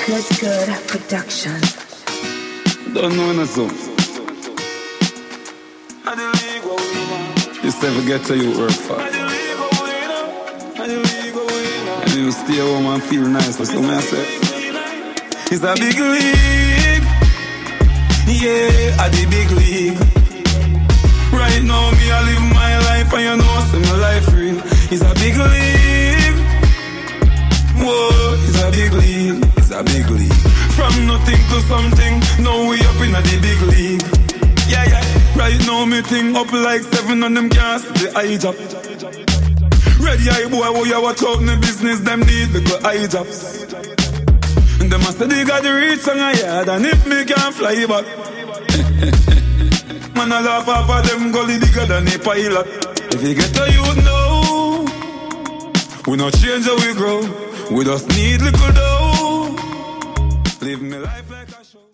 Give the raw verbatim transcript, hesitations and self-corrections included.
Good Good Production. Don't know no so. This never get to you work for. And you stay home and feel nice, that's what I say. It's a big league. Yeah, at the big league. Right now, me I live my life and you know, see my life real. It's a big league. Whoa, it's a big league. It's a big league. From nothing to something, now we up in a the big league. Yeah, yeah. Right now, me thing up like seven on them cars, the eye job. Ready eye boy, who you watch out in the business, them need little eye jobs. And them must they got the reach on a yard, and if me can't fly back. Man, I laugh off of them gully bigger than a pilot. If you get a youth now, we not change how we grow. We just need little dough. Live me life like a show.